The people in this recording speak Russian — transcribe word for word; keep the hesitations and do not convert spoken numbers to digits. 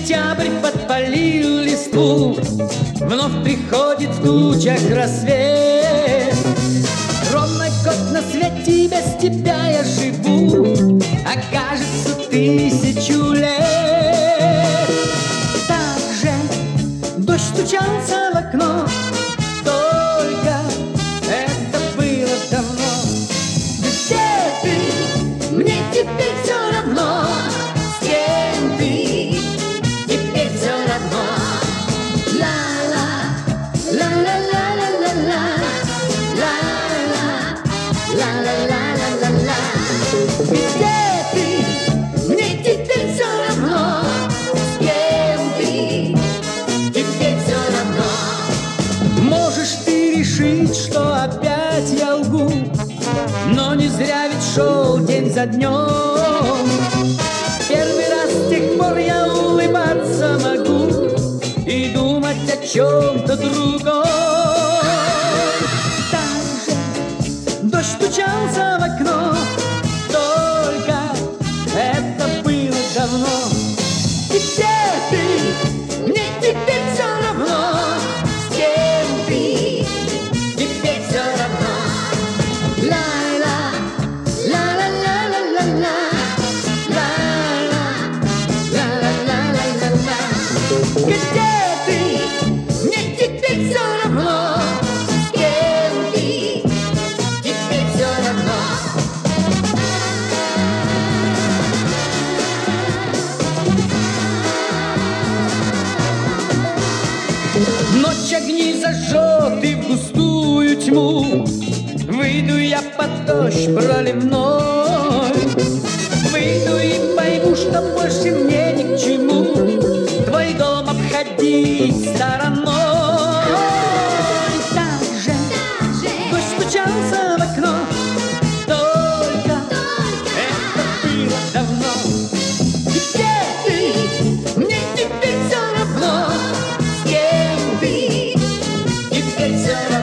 Сентябрь подпалил листву, вновь приходит в тучах рассвет. Ровно год на свете, без тебя я живу, а кажется тысячу лет. Так же дождь стучался в окно, только это было давно. Где ты? Мне теперь все равно. С кем ты? Теперь все равно. Ла-ла, ла-ла-ла-ла-ла-ла, ла-ла, ла-ла-ла-ла-ла-ла. Где ты? Мне теперь все равно. С кем ты? Теперь все равно. Можешь ты решить, что опять я лгу, но не зря ведь шел день за днем. Первый раз с тех пор я улыбаться могу и думать о чем-то другом. Так же дождь стучался в окно, только это было давно. И где ты? Мне теперь все равно. С кем ты? Теперь все равно. Ла-ла, ла-ла-ла-ла-ла-ла, ла-ла, ла-ла-ла-ла-ла-ла. Где ты? Мне теперь все равно. С кем ты? Теперь все равно. Ночь огни зажжет и в густую тьму выйду я под дождь проливной. Выйду и пойму, что больше мне ни к чему твой дом обходить стороной. Так же дождь стучался в окно, только это было давно. Где ты? Мне теперь все равно. С кем ты? Теперь все равно.